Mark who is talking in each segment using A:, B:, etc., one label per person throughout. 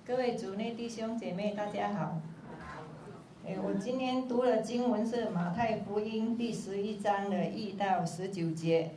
A: 各位主内弟兄姐妹，大家好。我今天读的经文是马太福音第11章的1到19节。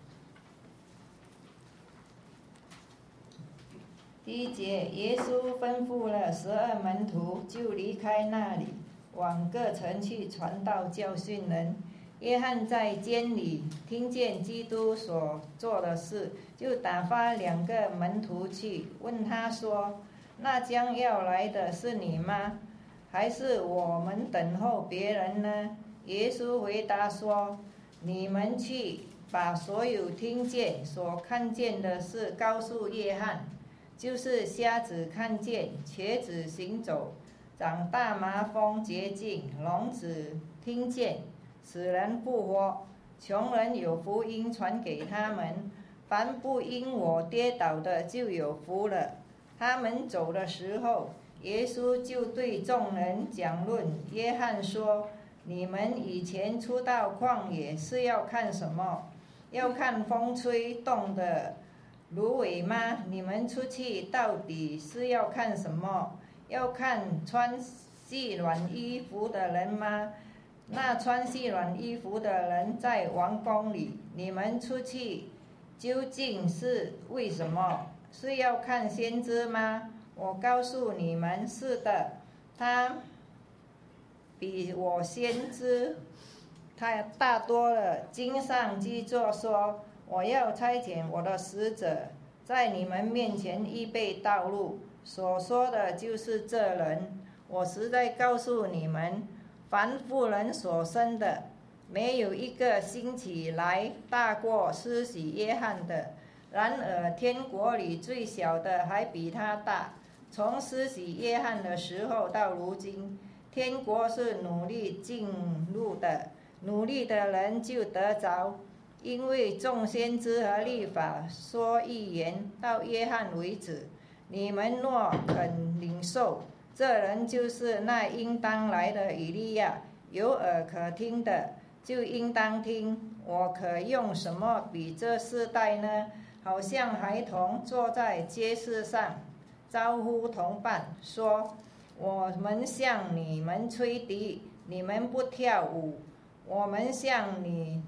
A: 第1节，耶稣吩咐了12门徒，就离开那里，往各城去传道教训人。约翰在监里听见基督所做的事，就打发2个门徒去，问他说：那将要来的是你吗？还是我们等候别人呢？耶稣回答说：你们去，把所有听见所看见的事告诉约翰，就是瞎子看见，瘸子行走，长大麻风洁净，聋子听见，死人复活，穷人有福音传给他们。凡不因我跌倒的，就有福了。他们走的时候，耶稣就对众人讲论。约翰说：你们以前出到旷野是要看什么？要看风吹动的芦苇吗？你们出去到底是要看什么？要看穿细软衣服的人吗？那穿细软衣服的人在王宫里。你们出去究竟是为什么？是要看先知吗？我告诉你们，是的，他比我先知他大多了。经上记着说：我要差遣我的使者，在你们面前预备道路。所说的就是这人。我实在告诉你们，凡妇人所生的，没有一个兴起来大过施洗约翰的。然而天国里最小的还比他大。从施洗约翰的时候到如今，天国是努力进入的，努力的人就得着。因为众先知和律法说预言到约翰为止。你们若肯领受，这人就是那应当来的以利亚。有耳可听的就应当听。我可用什么比这世代呢？好像孩童坐在街市上，招呼同伴说：我们向你们吹笛，你们不跳舞；我们向你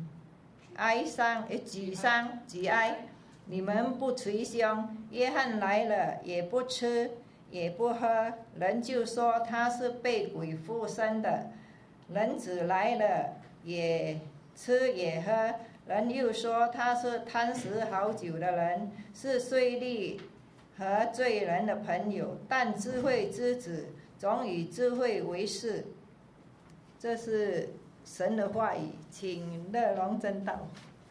A: 举哀，你们不捶胸。约翰来了，也不吃也不喝，人就说他是被鬼附身的。人子来了，也吃也喝，人又说他是贪食好酒的人，是税吏和罪人的朋友。但智慧之子总以智慧为事。这是神的话语，请乐荣真道。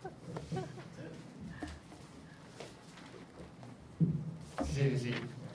B: 谢谢。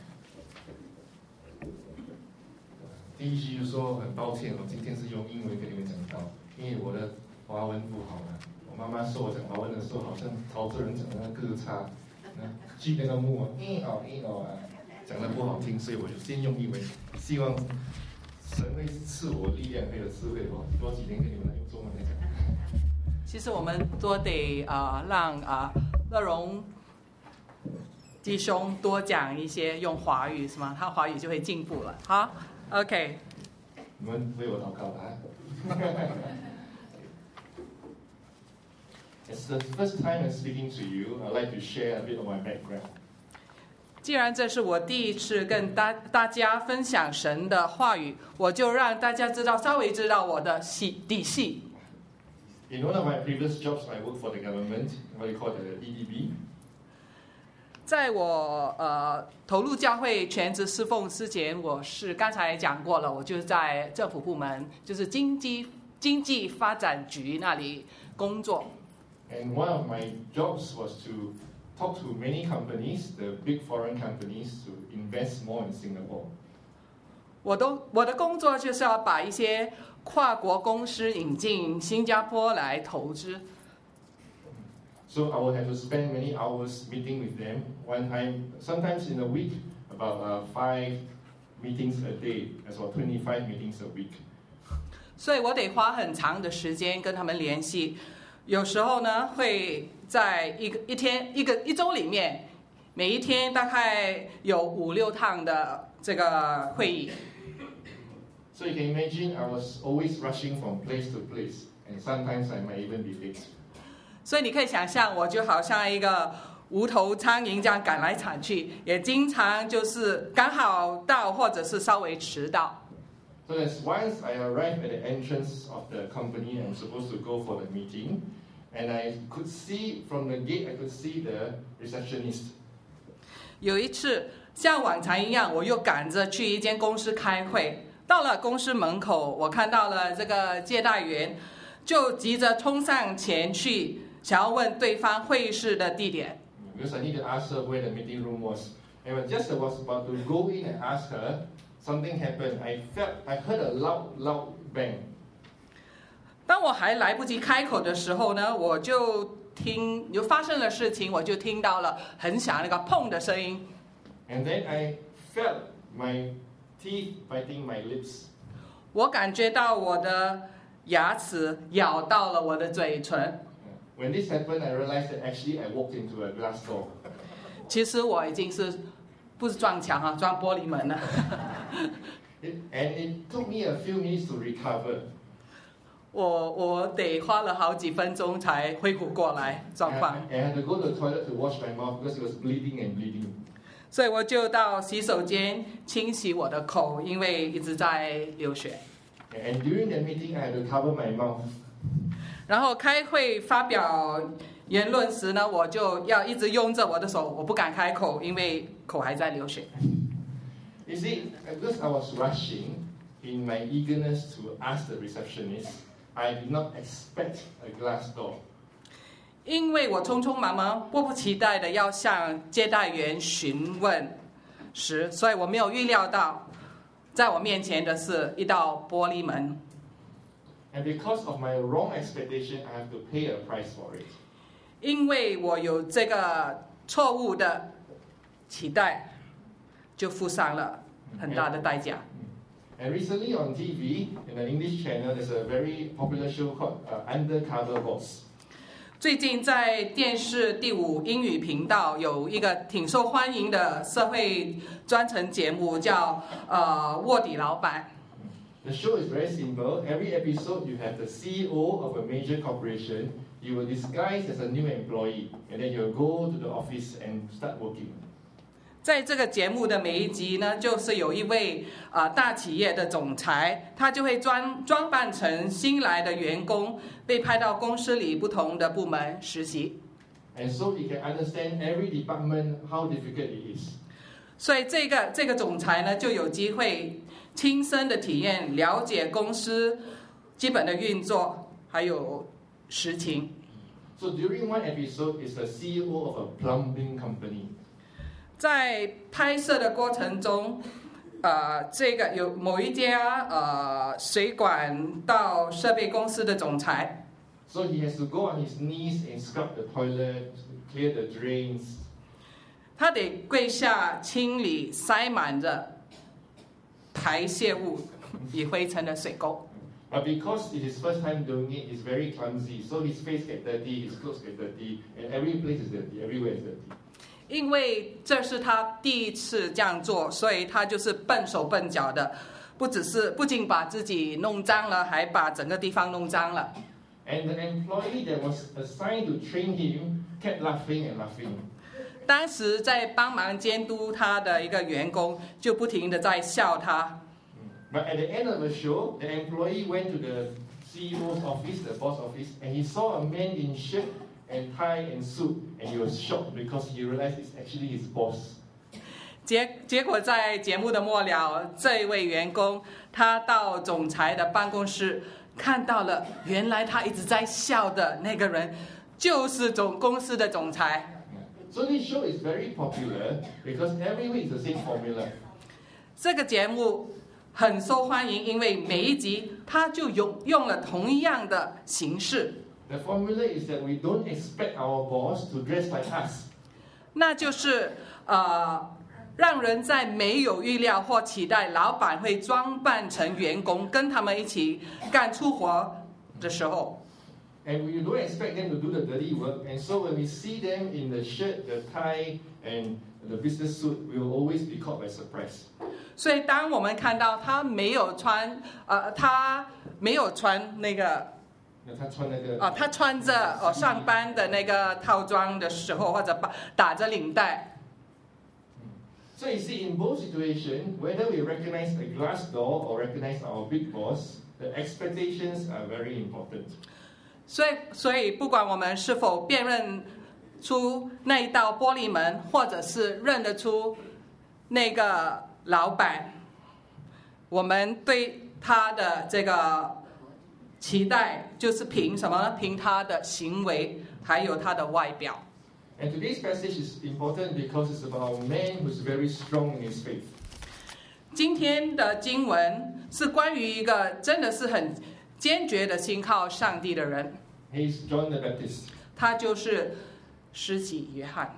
B: 第一句就说很抱歉，我今天是用英文跟你们讲道，因为我的华文不好啊。我妈妈说我讲华文的时候，好像潮州人讲的个差，记那个木啊，讲的不好听，所以我就先用英文，希望神会赐我力量还有智慧，多几年跟你们来用中文来讲。
C: 其实我们多得让乐荣弟兄多讲一些用华语，是吗？他华语就会进步了。好 ，OK。
B: 你们为我祷告啊。It's the first time I'm speaking to you. I'd like to share a bit of my background.
C: 既然这是我第一次跟大家分享神的话语，我就让大家稍微知道我的底细。
B: In one of my previous jobs, I worked for the government, what you call the EDB.
C: 在我投入教会全职侍奉之前，我是刚才讲过了，我就是在政府部门，就是经济发展局那里工作。
B: And one of my jobs was to talk to many companies, the big foreign companies, to invest more in Singapore.
C: 我的工作就是要把一些跨国公司引进新加坡来投资。
B: So I would have to spend many hours meeting with them. One time, sometimes in a week, about 5 meetings a day. That's about 25 meetings a week.
C: 所以我得花很长的时间跟他们联系。有时候呢，会在一周里面，每一天大概有5-6趟的这个会议。
B: So you can imagine I was always rushing from place to place, and sometimes I might even be late.
C: 所以你可以想象，我就好像一个无头苍蝇这样赶来赶去，也经常就是刚好到，或者是稍微迟到。
B: So there's once I arrived at the entrance of the company I'm supposed to go for the meeting, and I could see from the gate, I could see the receptionist.
C: 有一次像往常一样，我又赶着去一间公司开会，到了公司门口，我看到了这个接待员，就急着冲上前去，想要问对方会议室的地点。
B: Because I need to ask her where the meeting room was. And just as I was about to go in and ask her, something happened. I heard a loud bang.
C: 当我还来不及开口的时候呢，我就发生了事情，我就听到了很响那个砰的声音。
B: And then I felt my teeth biting my lips.
C: 我感觉到我的牙齿咬到了我的嘴唇。
B: When this happened, I realized that actually I walked into a glass door.
C: 其实我已经不是撞墙啊，撞玻璃门了。
B: And it took me a few minutes to recover.
C: 我得花了好几分钟才恢复过来状况。
B: And I had to go to the toilet to wash my mouth because it was bleeding and bleeding.
C: 所以我就到洗手间清洗我的口，因为一直在流血。
B: And during the meeting, I had to cover my mouth.
C: 然后开会发表言论时呢，我就要一直拥着我的手，我不敢开口，因为口还在流血。
B: You see, because I was rushing in my eagerness to ask the receptionist, I did not expect a glass door.
C: 因为我匆匆忙忙、迫不及待的要向接待员询问时，所以我没有预料到，在我面前的是一道玻璃门。
B: And because of my wrong expectation, I have to pay a price for it.
C: 因为我有这个错误的期待，就付上了很大的代价。
B: And recently on TV, in an English channel, there's a very popular show called Undercover Boss.
C: 最近在电视第5英语频道有一个挺受欢迎的社会专程节目，叫卧底老板。
B: The show is very simple. Every episode, you have the CEO of a major corporation. You will disguise as a new employee, and then you'll go to the office and start working.
C: 在这个节目的每一集呢，就是有一位大企业的总裁，他就会装扮成新来的员工，被派到公司里不同的部门实习。
B: And so you can understand every department how difficult it is.
C: 所以这个总裁呢，就有机会亲身的体验、了解公司基本的运作，还有实情。
B: So during one episode, is the CEO of a plumbing company.
C: 在拍摄的过程中，这个有某一家水管道设备公司的总裁。
B: So he has to go on his knees and scrub the toilet, clear the drains.
C: 他得跪下清理塞满着排泄物与灰尘的水沟。
B: But because it is first time doing it, he's very clumsy. So his face get dirty, his clothes get dirty, and every place is dirty, everywhere is dirty.
C: 因为这是他第一次这样做，所以他就是笨手笨脚的，不仅把自己弄脏了，还把整个地方弄脏了。
B: And the employee that was assigned to train him kept laughing and laughing.
C: 当时在帮忙监督他的一个员工就不停的在笑他。
B: But at the end of the show, the employee went to the CEO's office, the boss office, and he saw a man in shirt and tie and suit, and he was shocked because he realized it's actually his boss.
C: 结果在节目的末了，这一位员工他到总裁的办公室，看到了原来他一直在笑的那个人，就是公司的总裁。
B: So this show is very popular because every week is the same formula.
C: 这个节目很受欢迎，因为每一集他就用了同样的形式。
B: The formula is that we don't expect our boss to dress like us.
C: 那就是让人在没有预料或期待老板会装扮成员工，跟他们一起干粗活的时候。
B: And we don't expect them to do the dirty work. And so when we see them in the shirt, the tie, and the business suit, we will always be caught by surprise.
C: 所以当我们看到他没有穿那个他穿着上班的那个套装的时候，或者打着领带。
B: So you see, in both situations, whether we recognize a glass door or recognize our big boss, the expectations are very important.
C: 所以不管我们是否辨认出那一道玻璃门，或者是认得出那个老板，我们对他的这个期待就是凭什么呢？凭他的行为，还有他的外表。
B: And today's passage is important because it's about a man who's very strong in his faith.
C: 今天的经文是关于一个真的是很坚决的信靠上帝的人。
B: He's John the Baptist.
C: 他就是施洗约翰。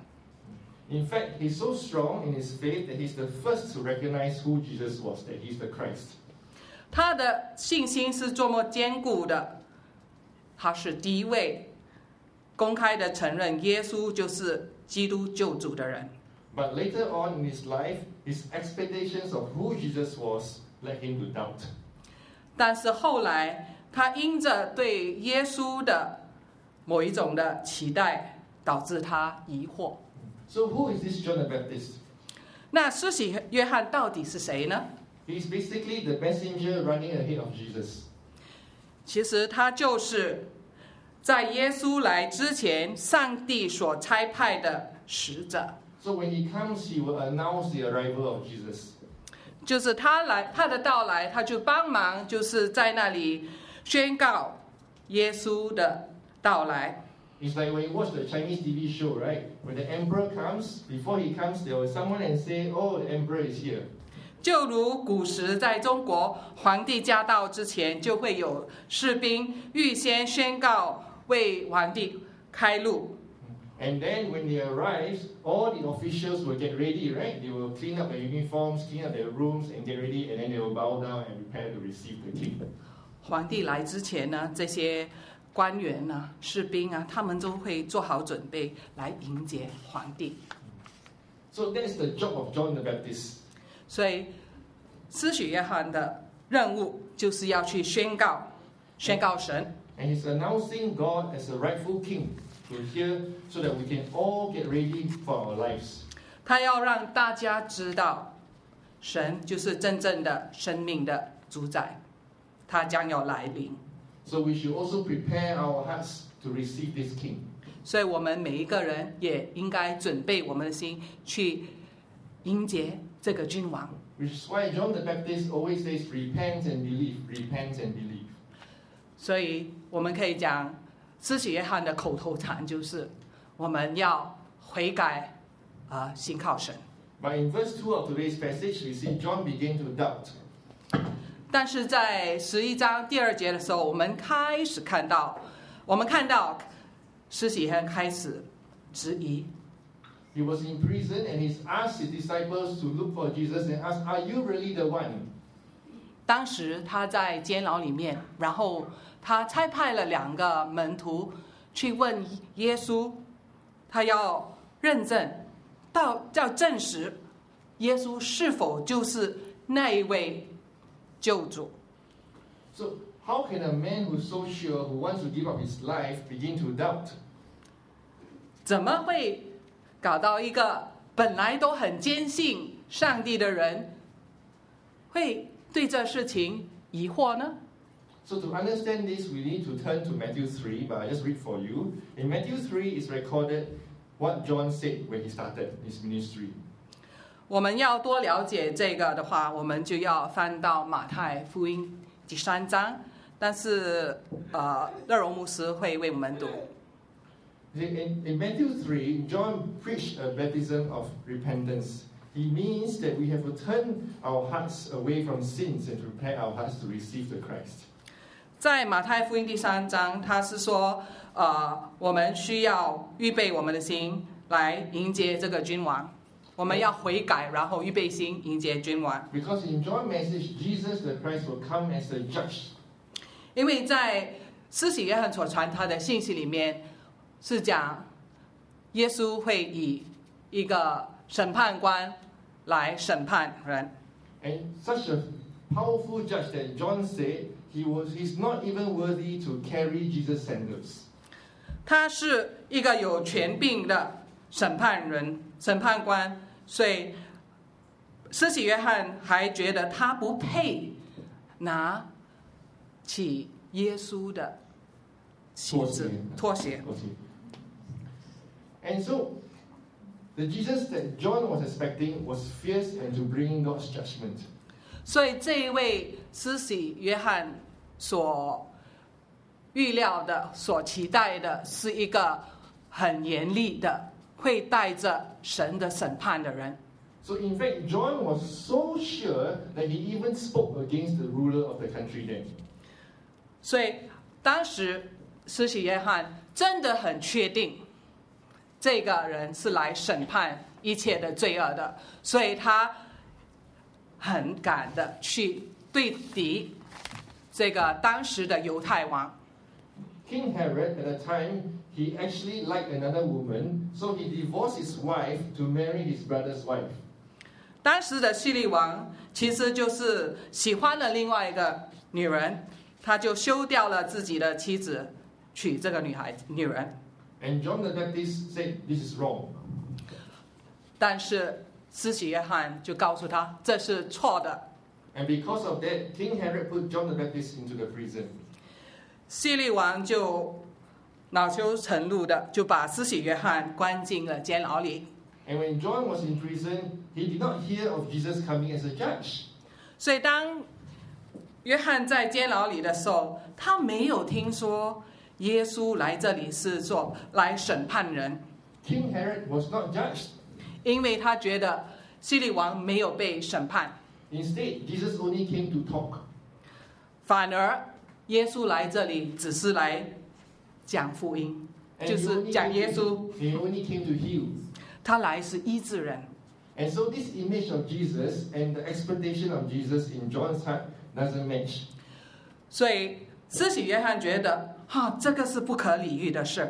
B: In fact, he's so strong in his faith that he's the first to recognize who Jesus was, that he's the Christ.
C: 他的信心是多么坚固的，他是第一位公开的承认耶稣就是基督救主的人。
B: But later on in his life, his expectations of who Jesus was led him to doubt.
C: 但是后来，他因着对耶稣的某一种的期待，导致他疑惑。
B: So who is this John the Baptist?
C: 那施洗约翰到底是谁呢？
B: He's basically the messenger running ahead of Jesus.
C: 其实他就是在耶稣来之前，上帝所差派的使者。
B: So when he comes, he will announce the arrival of Jesus.
C: 就是他的到来，他就帮忙，就是在那里宣告耶稣的到来。
B: It's like when you watch the Chinese TV show, right? When the emperor comes, before he comes, there will someone and say, "Oh, the emperor is here."
C: 就如古时在中国皇帝驾到之前，就会有士兵预先宣告为皇帝开路。
B: And then when they arrive, all the officials will get ready, right? They will clean up their uniforms, clean up their rooms, and get ready, and then they will bow down and prepare to receive the king.
C: 皇帝来之前呢，这些官员啊、士兵啊，他们都会做好准备来迎接皇帝。
B: So that's the job of John the Baptist.
C: 所以，施洗约翰的任务就是要去宣告神。
B: And he's announcing God as a rightful king to hear, so that we can all get ready for our lives.
C: 他要让大家知道，神就是真正的生命的主宰，他将要来临。
B: So we should also prepare our hearts to receive this king.
C: 所以我们每一个人也应该准备我们的心去迎接这个君王。
B: Which is why John the Baptist always says, "Repent and believe, repent and believe."
C: 所以我们可以讲，施洗约翰的口头禅就是我们要悔改，信靠神。
B: But in verse 2 of today's passage, we see John begin to doubt.
C: 但是在11章第2节的时候，我们看到施洗约翰开始质疑。
B: He was in prison and he's asked his disciples to look for Jesus and ask, "Are you really the one?"
C: 当时他在监牢里面，然后他差派了2个门徒去问耶稣，他要认证，要证实耶稣是否就是那一位救主。
B: So how can a man who's so sure, who wants to give up his life, begin to doubt?
C: 怎么会搞到一个本来都很坚信上帝的人，会对这事情疑惑呢？
B: So to understand this, we need to turn to Matthew 3, but I just read for you. In Matthew 3 is recorded what John said when he started his ministry.
C: 我们要多了解这个的话，我们就要翻到马太福音第3章，但是乐荣牧师会为我们读。
B: In Matthew 3, John preached a baptism of repentance. He means that we have to turn our hearts away from sins and to prepare our hearts to receive the Christ.
C: 在马太福音第3章，他是说，我们需要预备我们的心来迎接这个君王，我们要悔改，然后预备心迎接君王。
B: Because in John's message, Jesus the Christ will come as a judge.
C: 因为在施洗约翰所传他的信息里面，是讲耶稣会以一个审判官来审判人。
B: And such a powerful judge that John said he's not even worthy to carry Jesus' sandals.
C: 他是一个有权柄的审判官，所以施洗约翰还觉得他不配拿起耶稣的鞋子拖鞋。
B: And so, the Jesus that John was expecting was fierce and to bring God's judgment.
C: 所以这一位施洗约翰所预料的、所期待的，是一个很严厉的，会带着神的审判的人。
B: So in fact, John was so sure that he even spoke against the ruler of the country then.
C: 所以当时施洗约翰真的很确定，这个人是来审判一切的罪恶的，所以他很敢的去对敌这个当时的犹太王。
B: King Herod, at the time, he actually liked another woman, so he divorced his wife to marry his brother's wife.
C: 当时的希律王其实就是喜欢了另外一个女人，他就休掉了自己的妻子，娶这个女人。
B: And John the Baptist said, "This is wrong."
C: 但是施洗约翰就告诉他，这是错的。
B: And because of that, King Herod put John the Baptist into the prison.
C: 希律王就恼羞成怒的，就把施洗约翰关进了监牢里。
B: And when John was in prison, he did not hear of Jesus coming as a judge.
C: 所以当约翰在监牢里的时候，他没有听说耶稣来这里是来审判人。
B: King Herod was not judged.
C: 因为他觉得希律王没有被审判。
B: Instead, Jesus only came to talk.
C: 反而耶稣来这里只是来讲福音，就是讲耶稣。
B: He only came to heal.
C: 他来是医治人。
B: And so this image of Jesus and the expectation of Jesus in John's heart doesn't match.
C: 所以施洗约翰觉得，这个是不可理喻的事。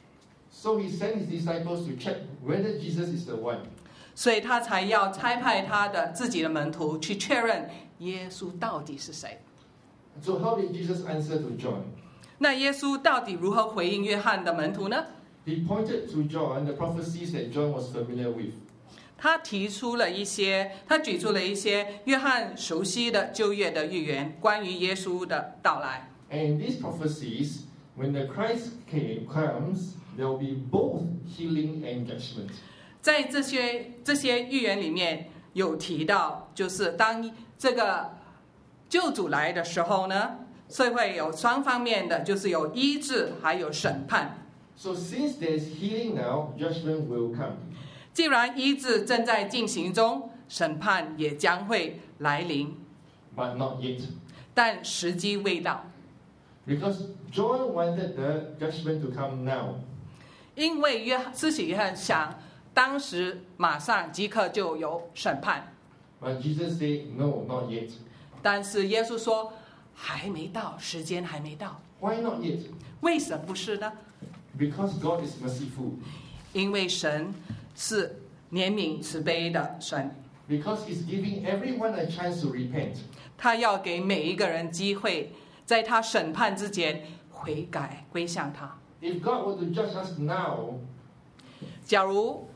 B: So he sent his disciples to check whether Jesus is the one.
C: 所以他才要差派他的自己的门徒去确认耶稣到底是谁。
B: So how did Jesus answer to John?
C: 那耶稣到底如何回应约翰的门徒呢？
B: He pointed to John the prophecies that John was familiar with.
C: 他举出了一些约翰熟悉的旧约的预言，关于耶稣的到来。
B: And in these prophecies, when the Christ comes, there will be both healing and judgment.
C: 在这些预言里面有提到，就是当这个救主来的时候呢，是会有双方面的，就是有医治还有审判。
B: So since there is healing now, judgment will come.
C: 既然医治正在进行中，审判也将会来临，
B: But not yet.
C: 但时机未到。
B: Because John wanted the judgment to come now.
C: 因为施洗约翰想当时马上即刻就有审判，
B: But Jesus said, no, not yet.
C: 但是耶稣说还没到，时间还没到。
B: Why not yet?
C: 为什么不是呢？
B: Because God is merciful.
C: 因为神是怜悯慈悲的神，
B: Because He's giving everyone a chance to repent.
C: 他要给每一个人机会，在他审判之前悔改归向他。
B: If God were to judge us now,
C: 假如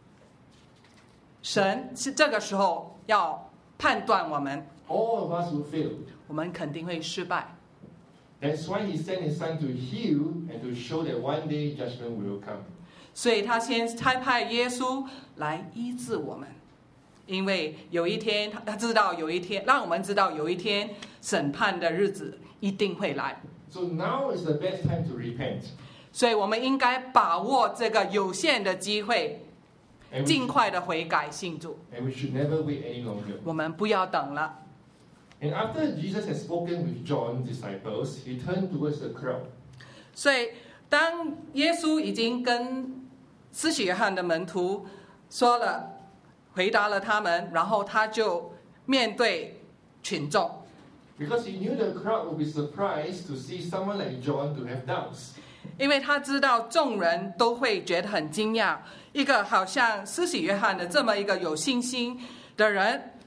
C: 神是这个时候要判断我们，
B: all of us would fail.
C: 我们肯定会失败。
B: That's why He sent His Son to heal and to show that one day judgment will come.
C: 所以他先差派耶稣来医治我们，因为有一天他知道有一天，让我们知道有一天审判的日子一定会来。
B: So now is the best time to repent.
C: 所以我们应该把握这个有限的机会，
B: And we
C: 尽快的悔改信主。
B: should never wait any longer.
C: 我们不要等了。
B: And after Jesus had spoken with John's disciples, He turned towards the crowd.
C: 所以当耶稣已经跟施洗约翰的门徒说了，回答了他们，然后他就面对群众，
B: Because He knew the crowd would be surprised to see someone like John to have doubts.
C: 因为他知道众人都会觉得很惊讶，一个好像施洗约翰的这么一个有信心的人，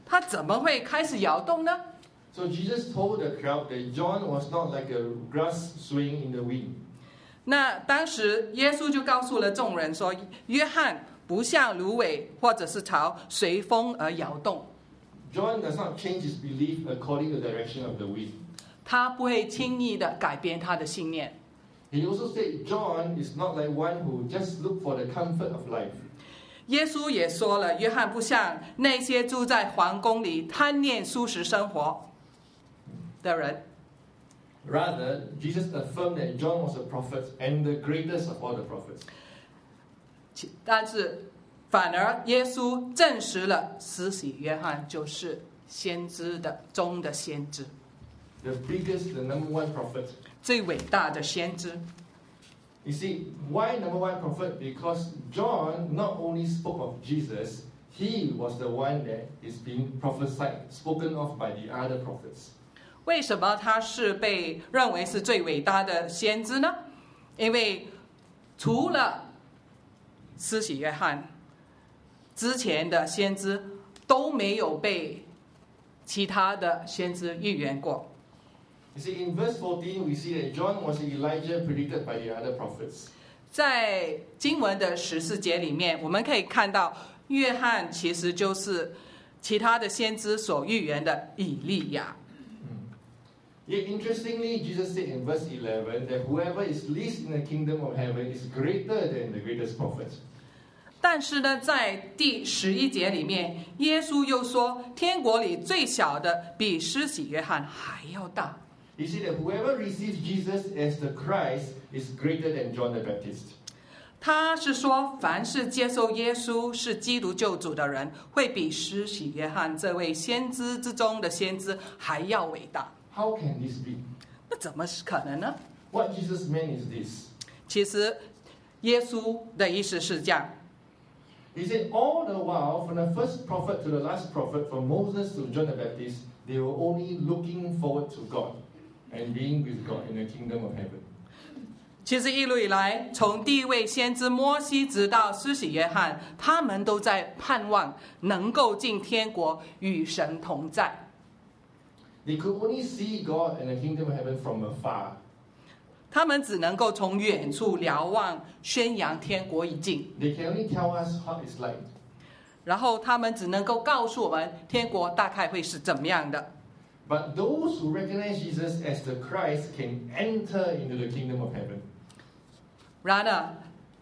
C: 他怎么会开始摇动呢？
B: So Jesus told the crowd that John was not like a grass swaying in the wind.
C: 那当时耶稣就告诉了众人说，约翰不像芦苇或者是草随风而摇动，
B: John does not change his belief according to the direction of the wind.
C: 他不会轻易的改变他的信念。
B: He also said John is not like one who just look for the comfort of life.
C: 耶稣也说了，约翰不像那些住在皇宫里贪恋舒适生活的人。
B: Rather, Jesus affirmed that John was a prophet and the greatest of all the prophets.
C: 但是反而耶稣证实了施洗约翰就是先知的中的先知，
B: The biggest, the number one prophet.
C: 最伟大的先知。
B: You see, why number one prophet? Because John not only spoke of Jesus, he was the one that is being prophesied, spoken of by the other prophets.
C: 为什么他是被认为是最伟大的先知呢？因为除了施洗约翰，之前的先知都没有被其他的先知预言过。
B: You see, in verse 14, we see that John was Elijah predicted by the other prophets.
C: 在经文的14节里面，我们可以看到约翰其实就是其他的先知所预言的以利亚。
B: Yet interestingly, Jesus said in verse 11 that whoever is least in the kingdom of heaven is greater than the greatest prophet.
C: 但是呢，在第11节里面，耶稣又说，天国里最小的比施洗约翰还要大。
B: He said that whoever receives Jesus as the Christ is greater than John the Baptist.
C: 他是说，凡是接受耶稣是基督救主的人，会比施洗约翰这位先知之中的先知还要伟大。
B: How can this be?
C: 那怎么可能呢？
B: What Jesus meant is this.
C: 其实，耶稣的意思是这样。
B: He said all the while, from the first prophet to the last prophet, from Moses to John the Baptist, they were only looking forward to God and being with God in the kingdom of heaven.
C: 其实一路以来，从第一位先知摩西直到施洗约翰，他们都在盼望能够进天国，与神同在。
B: They could only see God and the kingdom of heaven from afar.
C: 他们只能够从远处瞭望，宣扬天国已近。
B: They can only tell us how it's like.
C: 然后他们只能够告诉我们，天国大概会是怎么样的。
B: But those who recognize Jesus as the Christ can enter into the kingdom of heaven.
C: 然而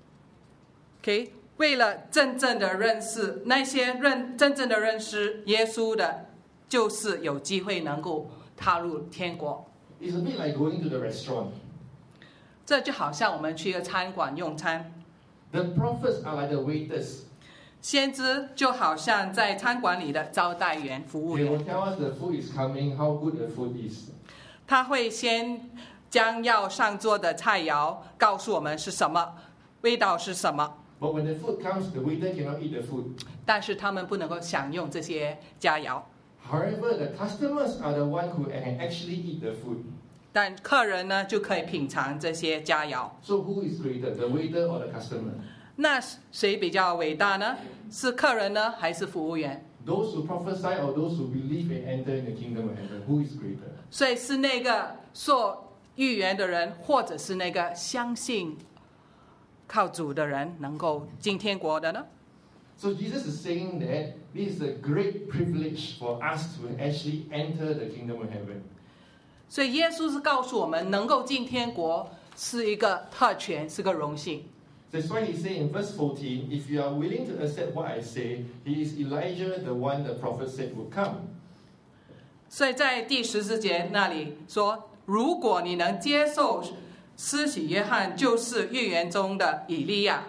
C: ，OK， 为了真正的认识那些真正的认识耶稣的，就是有机会能够踏入天国。
B: It's a bit like going to the restaurant.
C: 这就好像我们去一个餐馆用餐，
B: The prophets are like the waiters.
C: 先知就好像在餐馆里的招待员、服务
B: They
C: 员，
B: will tell us the food is coming, how good the food is.
C: 他会先将要上桌的菜肴告诉我们是什么，味道是什么，
B: But when the food comes, the waiter cannot eat the food.
C: 但是他们不能够享用这些佳肴。
B: However, the customers are the one who can actually eat the food.
C: 但客人呢就可以品尝这些佳肴。
B: So who is greater, the waiter or the customer?
C: 那谁比较伟大呢？是客人呢，还是服务员？
B: Those who prophesy or those who believe and enter in the kingdom of heaven, who is greater?
C: 所以是那个受预言的人，或者是那个相信靠主的人，能够进天国的呢？
B: So Jesus is saying that this is a great privilege for us to actually enter the kingdom of heaven.
C: 所以耶稣是告诉我们，能够进天国是一个特权，是个荣幸。
B: That's why he said in verse 14, if you are willing to accept what I say, he is Elijah, the one the prophet said would come.
C: 所以在第14节那里说，如果你能接受施洗约翰，就是预言中的以利亚。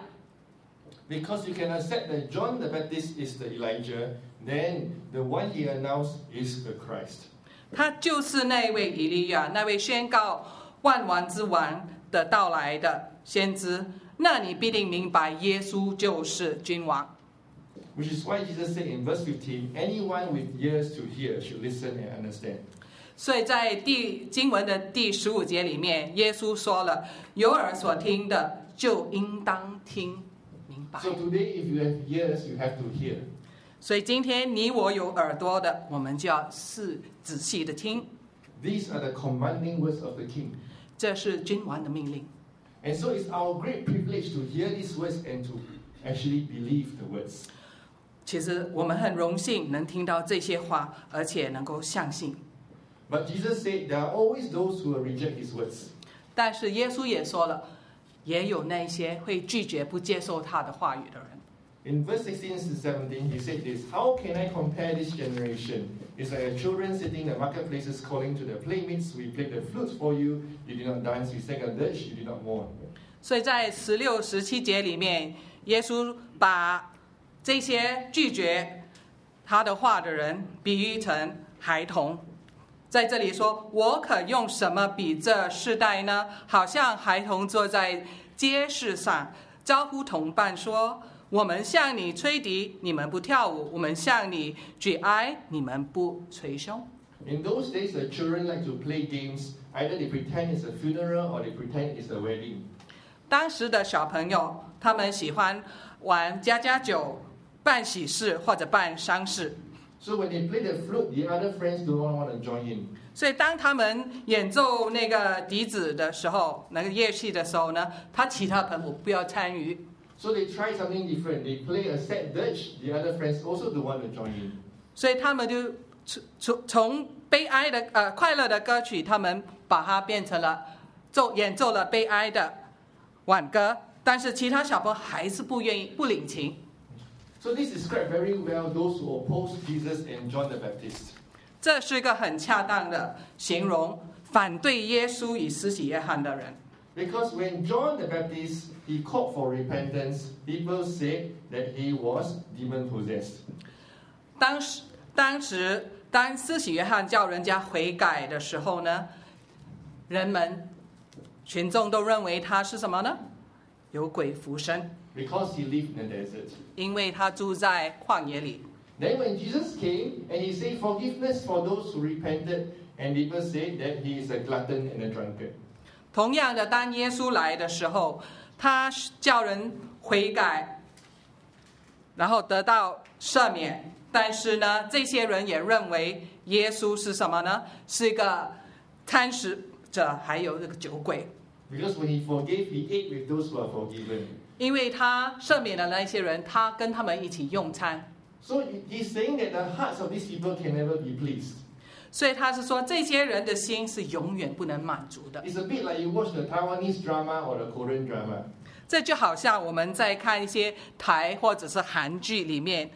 B: Because you can accept that John the Baptist is the Elijah, then the one he announced is the Christ.
C: 他就是那位以利亚，那位宣告万王之王的到来的先知。那你必定明白，耶稣就是君王。
B: Which is why Jesus said in verse 15, anyone with ears to hear should listen and understand.
C: 所以在经文的第15节里面，耶稣说了：“有耳所听的，就应当听明白。”
B: So today, if you have ears, you have to hear.
C: 所以今天你我有耳朵的，我们就要仔细的听。
B: These are the commanding words of the King.
C: 这是君王的命令。
B: And so it's our great privilege to hear these words and to actually believe the words.
C: 其实我们很荣幸能听到这些话，而且能够相信。
B: But Jesus said there are always those who will reject his words.
C: 但是耶稣也说了，也有那些会拒绝不接受他的话语的人。
B: In verse 16 to 17, he said this, How can I compare this generation? It's like a children sitting in the marketplaces calling to their playmates, We played the flute for you, you did not dance, we sang a dirge, you did not mourn.
C: 所以在16、17节里面，耶稣把这些拒绝他的话的人比喻成孩童。在这里说，我可用什么比这世代呢？好像孩童坐在街市上，招呼同伴说，我们向你吹笛，你们不跳舞；我们向你举哀，你们不捶胸。
B: In those days, the children like to play games. Either they pretend it's a funeral or they pretend it's a wedding.
C: 当时的小朋友，他们喜欢玩家家酒、办喜事或者办丧事。
B: So when they play the flute, the other friends do not want to join in.
C: 所以当他们演奏那个笛子的时候，那个乐器的时候呢，他其他朋友不要参与。
B: So they try something different. They play a sad dirge. The other friends also don't want to join in.
C: 所以他们就从悲哀的快乐的歌曲，他们把它变成了演奏了悲哀的挽歌，但是其他小朋友还是不愿意不领情。
B: So this describes very well those who oppose Jesus and John the Baptist.
C: 这是一个很恰当的形容反对耶稣与施洗约翰的人。
B: Because when John the Baptist, he called for repentance, people said that he was demon-possessed.
C: 当施洗约翰叫人家悔改的时候呢，群众都认为他是什么呢？有鬼附身，
B: Because he lived in the desert.
C: 因为他住在旷野里。
B: Then when Jesus came and he said forgiveness for those who repented, and people said that he is a glutton and a drunkard.
C: 同样的，当耶稣来的时候，他叫人悔改，然后得到赦免。但是呢，这些人也认为耶稣是什么呢？是一个贪食者，还有这个酒鬼。
B: Because when he forgave, he ate with those who are forgiven.
C: 因为他赦免了那些人，他跟他们一起用餐。
B: So he's saying that the hearts of these people can never be pleased.
C: 所以他是说，这些人的心是永远不能满足的。
B: It's a bit like you watch the Taiwanese drama or the Korean drama.
C: 这就好像我们在看一些台或者是韩剧里面，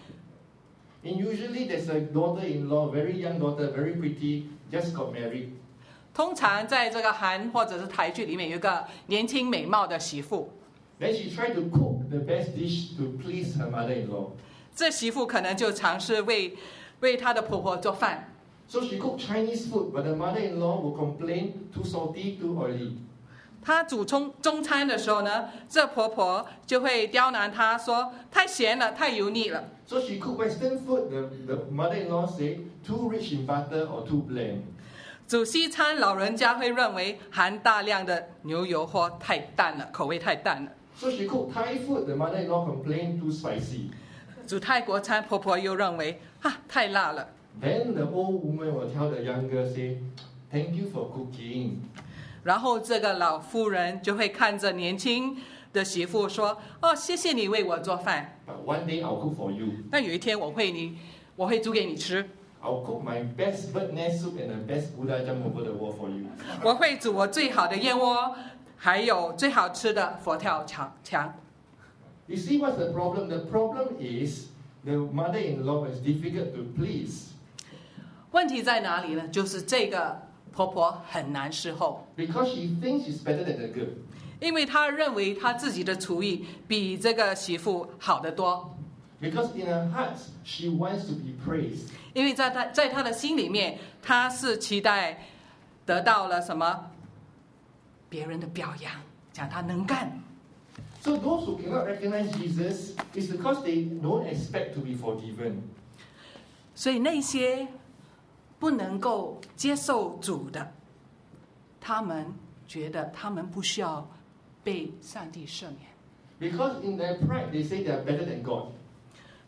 B: And usually there's a daughter-in-law, very young daughter, very pretty, just got married.
C: 通常在这个韩或者是台剧里面有一个年轻美貌的媳妇，
B: Then she tried to cook the best dish to please her mother-in-law.
C: 这媳妇可能就尝试为她的婆婆做饭。
B: So she cooked Chinese food, but the mother-in-law would complain too salty, too oily.
C: 她煮中餐的时候呢，这婆婆就会刁难她说太咸了，太油腻了。
B: So she cooked Western food, the mother-in-law said, too rich in butter or too bland.
C: 煮西餐，老人家会认为含大量的牛油或太淡了，口味太淡了。
B: So she cooked Thai food, the mother-in-law complained too spicy.
C: 煮泰国餐，婆婆又认为太辣了。
B: Then the old woman will tell the younger, say, thank you for cooking.
C: 然后这个老妇人就会看着年轻的媳妇说：“哦，谢谢你为我做饭。
B: But one day I'll cook for you.
C: 那有一天我会煮给你吃，
B: I'll cook my best bird nest soup and the best Buddha jump over the wall for you.
C: 我会煮我最好的燕窝，还有最好吃的佛跳墙。”
B: You see what's the problem? The problem is the mother-in-law is difficult to please.
C: 问题在哪里呢？就是这个婆婆很难伺候，
B: Because she thinks she's better than the girl.
C: 因为她认为她自己的厨艺比这个媳妇好得多。
B: Because in her heart, she wants to be praised.
C: 因为在她的心里面，她是期待得到了什么？别人的表扬，讲她能干。
B: So those who cannot recognize Jesus is because they don't expect to be forgiven.
C: 所以那些不能够接受主的，他们觉得他们不需要被上帝赦免。
B: Because in their pride, they say they are better than God.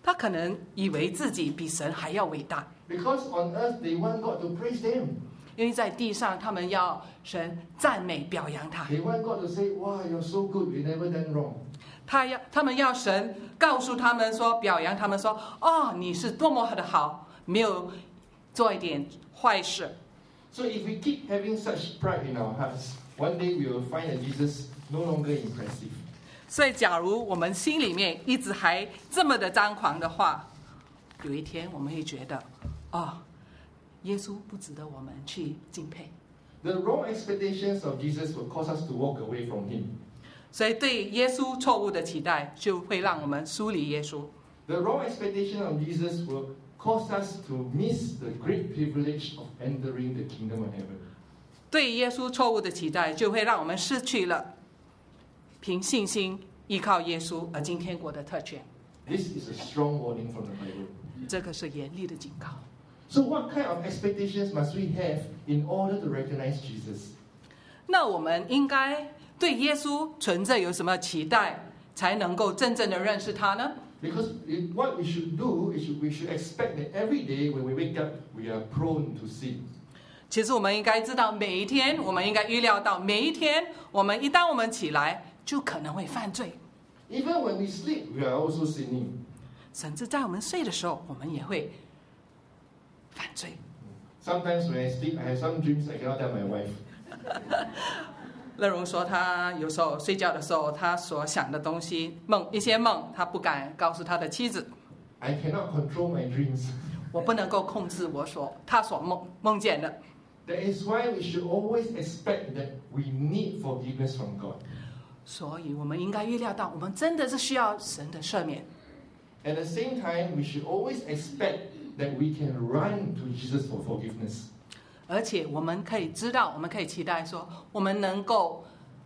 C: 他可能以为自己比神还要伟大，
B: Because on earth they want God to praise them.
C: 因为在地上他们要神赞美表扬他，
B: They want God to say, wow, you're so good, you never done wrong.
C: 他们要神告诉他们说，表扬他们说，哦，你是多么的好，没有做一点坏事。
B: So if we keep having such pride in our hearts, one day we will find that Jesus no longer impressive.
C: 所以假如我们心里面一直还这么的张狂的话，有一天我们会觉得，哦，耶稣不值得我们去敬佩。
B: The wrong expectations of Jesus will cause us to walk away from him.
C: 所以对耶稣错误的期待，就会让我们疏离耶稣。
B: The wrong expectation of Jesus will cause us to miss the great privilege of entering the kingdom of heaven.
C: 对耶稣错误的期待，就会让我们失去了凭信心依靠耶稣而进天国的特权。
B: This is a strong warning from the Bible.
C: 这个是严厉的警告。
B: So what kind of expectations must we have in order to recognize Jesus?
C: 那我们应该对耶稣存着有什么期待，才能够真正的认识他呢？
B: Because what we should do is we should expect that every day when we wake up, we are prone to sin.
C: 其实我们应该知道，每一天我们应该预料到，每一天当我们起来，就可能会犯罪，
B: Even when we sleep, we are also sinning.
C: 甚至在我们睡的时候，我们也会犯罪。
B: Sometimes when I sleep, I have some dreams I cannot tell my wife.
C: 例如说，他有时候睡觉的时候，他所想的东西，一些梦，他不敢告诉他的妻子。
B: I cannot control my dreams.
C: 我不能够控制他所梦见的。
B: That is why we should always expect that we need forgiveness from God.
C: 所以我们应该预料到，我们真的是需要神的赦免。
B: At the same time, we should always expect that we can run to Jesus for forgiveness.
C: 而且我们可以知道，我们可以期待说，我们能够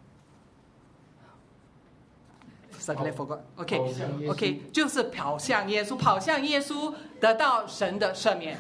C: ，OK， 就是跑向耶稣，得到神的赦免。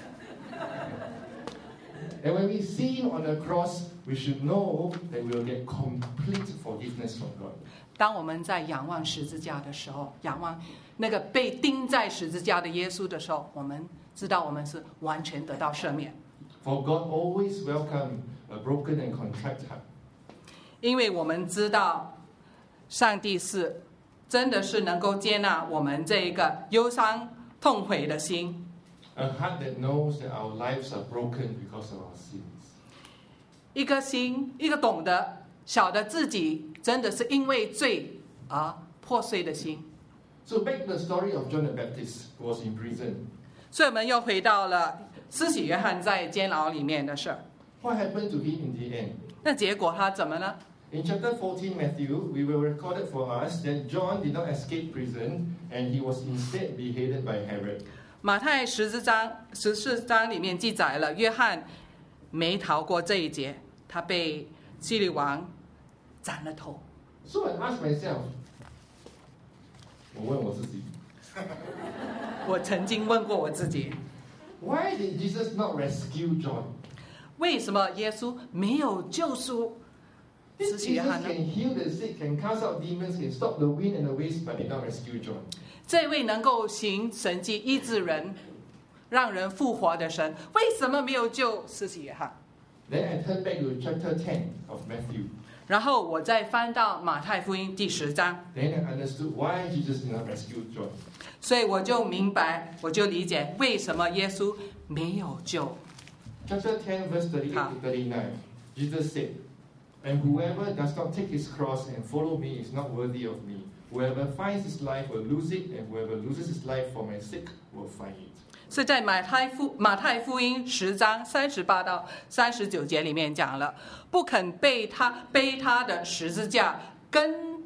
B: And when we see him on the cross, we should know that we will get complete forgiveness from God.
C: 当我们在仰望十字架的时候，仰望那个被钉在十字架的耶稣的时候，我们知道我们是完全得到赦免。
B: For God always welcomes a broken and contrite heart.
C: 因为我们知道，上帝是真的是能够接纳我们这一个忧伤痛悔的心。
B: A heart that knows that our lives are broken because of our sins.
C: 一个懂得晓得自己真的是因为罪而破碎的心。
B: So back to the story of John the Baptist, who was in prison.
C: 所以我们又回到了施洗约翰在监牢里面的事儿。
B: What happened to him in the end?
C: 那结果他怎么呢？
B: In chapter 14, Matthew, we were recorded for us that John did not escape prison and he was instead beheaded by Herod.
C: 马太14章里面记载了约翰没逃过这一劫，他被希律王斩了头。
B: So I asked myself, 我问我自己,
C: 我曾经问过我自己，
B: why did Jesus not rescue John?
C: 为什么耶稣没有救赎
B: This
C: 施洗约
B: Jesus
C: 翰呢？
B: can heal the sick, can cast out demons, can stop the wind and the waves, but did not rescue John.
C: 这位能够行神迹医治人、让人复活的神，为什么没有救施洗约翰？
B: Then I turned back to chapter 10 of Matthew.
C: 然后我再翻到马太福音第10章，
B: Then I understood why Jesus did not rescue John.
C: 所以我就明白，我就理解为什么耶稣没有救。
B: Chapter 10, verse 38 to 39. Jesus said, And whoever does not take his cross and follow me is not worthy of me. Whoever finds his life will lose it, and whoever loses his life for my sake will find it.
C: 所以在马太福音10章38到39节里面讲了，不肯背他的十字架跟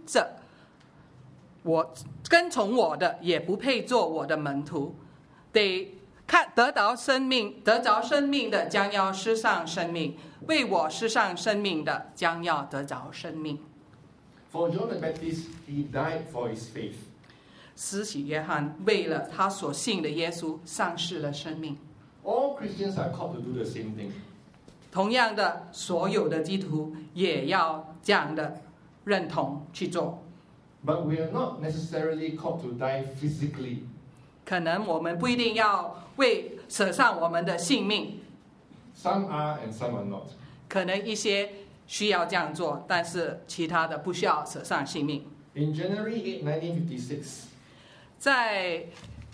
C: 从我的，也不配做我的门徒。得着生命的将要失丧生命，为我失丧生命的将要得着生命。
B: For John the Baptist, he died for his faith.
C: 施洗约翰为了他所信的耶稣丧失了生命。
B: All Christians are called to do the same thing.
C: 同样的，所有的基督徒也要这样的认同去做。
B: But we are not necessarily called to die physically.
C: 可能我们不一定要为舍上我们的性命，
B: Some are and some are not.
C: 可能一些需要这样做，但是其他的不需要舍上性命。
B: In January 8, 1956,
C: 在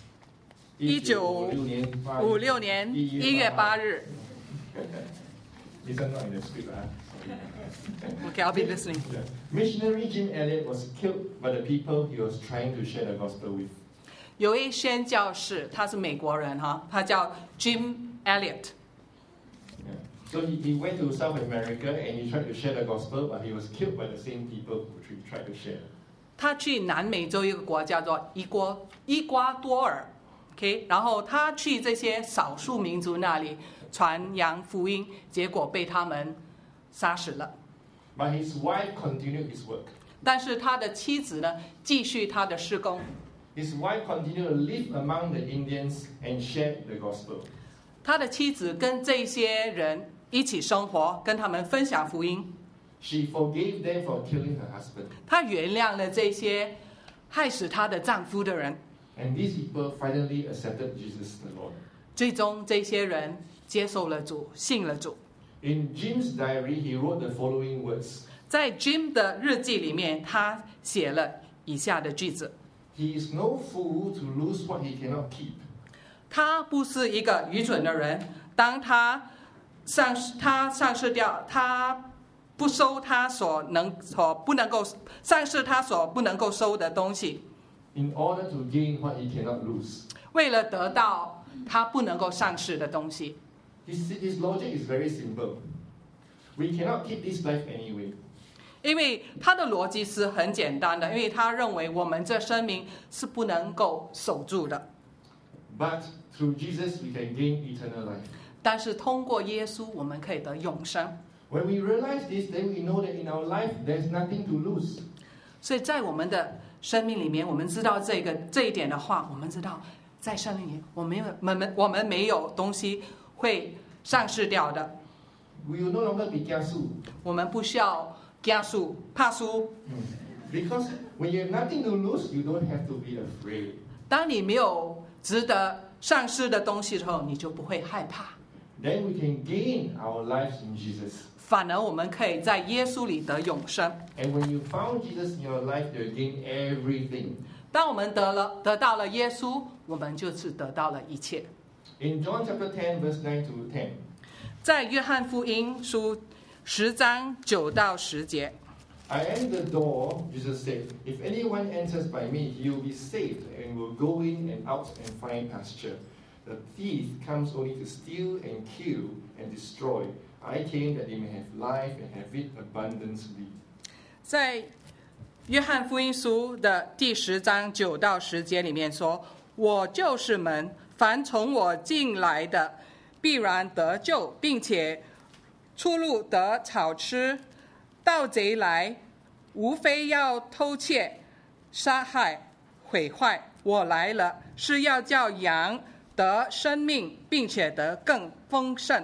C: 1956年1月8日
B: This one not in the script, huh?
C: ，OK, I'll be listening.
B: Yeah. Missionary Jim Elliot was killed by the people he was trying to share the gospel with.
C: 有一宣教士，他是美国人哈，他叫 Jim Elliot。
B: Yeah. So he went to South America and he tried to share the gospel, but he was killed by the same people who tried to share.
C: 他去南美洲一个国家叫做伊瓜多尔 ，OK， 然后他去这些少数民族那里传扬福音，结果被他们杀死了。
B: But his wife continued his work.
C: 但是他的妻子呢，继续他的事工。
B: His wife continued to live among the Indians and share the gospel.
C: 他的妻子跟这些人一起生活，跟他们分享福音。
B: She forgave them for killing her husband.
C: 她原谅了这些害死她的丈夫的人。
B: And these people finally accepted Jesus the Lord.
C: 最终，这些人接受了主，信了主。
B: In Jim's diary, he wrote the following words.
C: 在 Jim 的日记里面，他写了以下的句子：
B: He is no fool to lose what he cannot keep.
C: 他不是一个愚蠢的人，当他丧失掉，他不收他所不能够丧失他所不能够收的东西，
B: In order to gain what he cannot lose.
C: 为了得到他不能够丧失的东西。
B: His logic is very simple. We cannot keep this life anyway.
C: 因为他的逻辑是很简单的，因为他认为我们这生命是不能够守住的，
B: But through Jesus, we can gain eternal life.
C: 但是通过耶稣，我们可以得永生。
B: When we realize this, then we know that in our life, there's nothing to lose.
C: 所以在我们的生命里面，我们知道这一点的话，我们知道在生命里，我们没有东西会丧失掉的。
B: We will no longer be kiasu.
C: 我们不需要怕输。
B: Because when you have nothing to lose, you don't have to be afraid.
C: 当你没有值得丧失的东西的时候，你就不会害怕。
B: Then we can gain our lives in Jesus.
C: 反而我们可以在耶稣里得永生。
B: And when you found Jesus in your life, you gain everything.
C: 当我们得到了耶稣，我们就是得到了一切。
B: In John chapter 10, verse 9 to 10,
C: 在约翰福音书10章9到10节，
B: I am the door, Jesus said. If anyone enters by me, he will be saved and will go in and out and find pasture. The thief comes only to steal and kill and destroy. I came that they may have life and have it abundantly.
C: 在约翰福音书的第10章9到10节里面说：“我就是门，凡从我进来的，必然得救，并且出入得草吃。盗贼来，无非要偷窃、杀害、毁坏。我来了，是要叫羊得生命，并且得更丰盛。”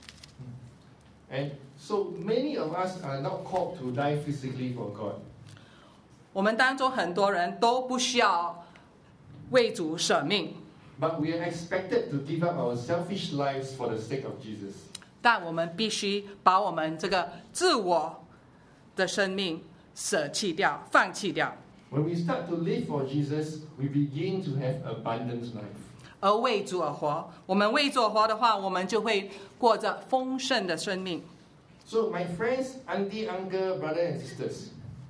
B: And so many of us are not called to die physically for God.
C: 我们当中很多人都不需要为主舍命，
B: But we are expected to give up our selfish lives for the sake of Jesus.
C: 但我们必须把我们这个自我的生命舍弃掉、放弃掉，
B: When we start to live for Jesus, we begin to have abundant life.
C: 而为主而活。我们为主而活的话，我们就会过着丰盛的生命。
B: So my friends, auntie, uncle, brother and sisters,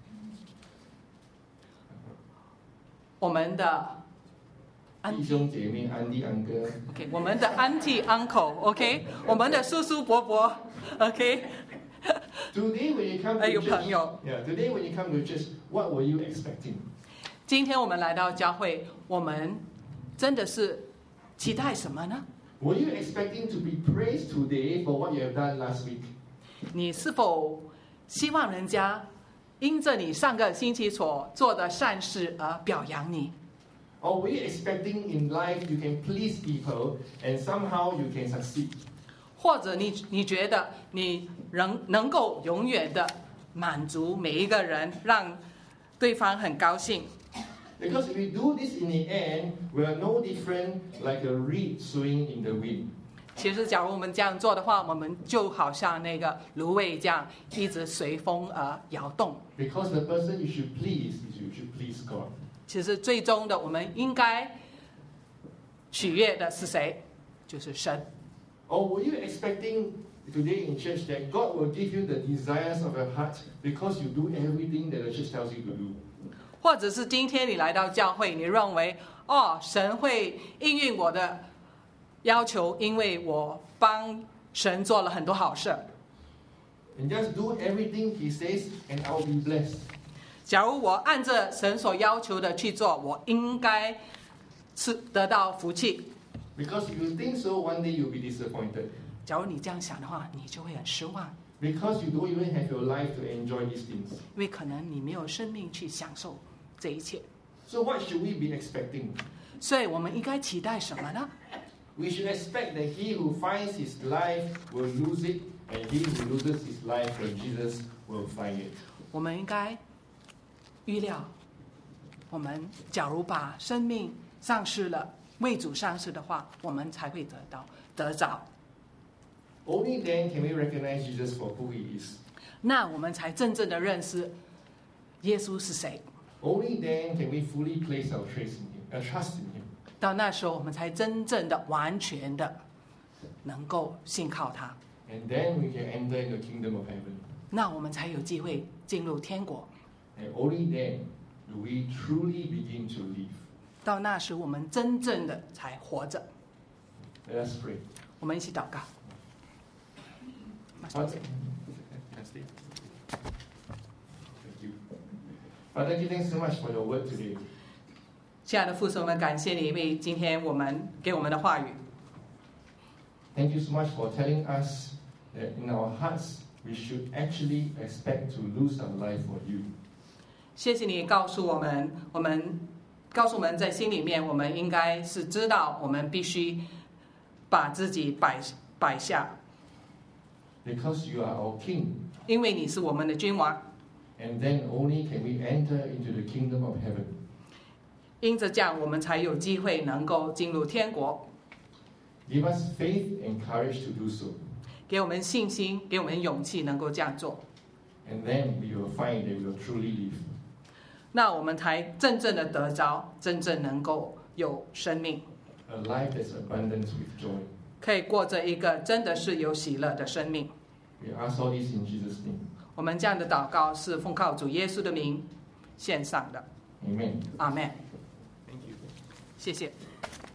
C: 我们的
B: 弟兄姐妹 auntie, uncle,
C: OK， 我们的 auntie uncle，OK， 我们的叔叔伯伯 ，OK，
B: today when you come
C: 还
B: to
C: 有
B: church,
C: 朋友。
B: today when you come to church, what were you expecting?
C: 今天我们来到教会，我们真的是期待什么呢？
B: Were you expecting to be praised today for what you have done last week?
C: 你是否希望人家因着你上个星期所做的善事而表扬你？
B: Or were you expecting in life you can please people and somehow you can succeed?
C: 或者你觉得你能够永远的满足每一个人，让对方很高兴？
B: Because if we do this in the end, we are no different like a reed swaying in the wind.
C: 其实，假如我们这样做的话，我们就好像那个芦苇这样，一直随风而摇动。
B: Because the person you should please is you should please God.
C: 其实，最终的我们应该取悦的是谁？就是神。
B: Or were you expecting today in church that God will give you the desires of your heart because you do everything that the church tells you to do?
C: 或者是今天你来到教会，你认为神会应允我的要求，因为我帮神做了很多好事。
B: And just do everything He says, and I will be blessed.
C: 假如我按着神所要求的去做，我应该得到福气。
B: Because if you think so, one day you'll be disappointed.
C: 假如你这样想的话，你就会很失望，
B: Because you don't even have your life to enjoy these things.
C: 因为可能你没有生命去享受这一切。
B: So what should we be expecting?
C: 所以我们应该期待什么呢？
B: We should expect that he who finds his life will lose it, and he who loses his life for Jesus will find it.
C: 我们应该预料，我们假如把生命丧失了，为主丧失的话，我们才会得着。
B: Only then can we recognize Jesus for who he is.
C: 那我们才真正的认识耶稣是谁。
B: Only then can we fully place our trust in him.
C: 到那时候，我们才真正的、完全的能够信靠他。
B: And then we can enter in the kingdom of heaven.
C: 那我们才有机会进入天国。
B: And only then do we truly begin to live.
C: 到那时，我们真正的才活着。
B: Let us pray.
C: 我们一起祷告。
B: Father, thank you. Father, thank you thanks so much for your word today.
C: 亲爱的父神，我们感谢你，因为今天我们给我们的话语。
B: Thank you so much for telling us that in our hearts we should actually expect to lose our life for you.
C: 谢谢你告诉我们，告诉我们在心里面，我们应该是知道，我们必须把自己摆下，
B: Because you are our King.
C: 因为你是我们的君王。
B: And then only can we enter into the kingdom of heaven.
C: 因着这样，我们才有机会能够进入天国。
B: Give us faith and courage to do so.
C: 给我们信心，给我们勇气，能够这样做。
B: And then we will find that we will truly live.
C: 那我们才真正的得着，真正能够有生命，
B: A life that's abundant with joy.
C: 可以过着一个真的是有喜乐的生命。
B: We ask all this in Jesus' name.
C: 我们这样的祷告是奉靠主耶稣的名献上的。
B: Amen.
C: 阿们。
B: Thank you.
C: 谢谢。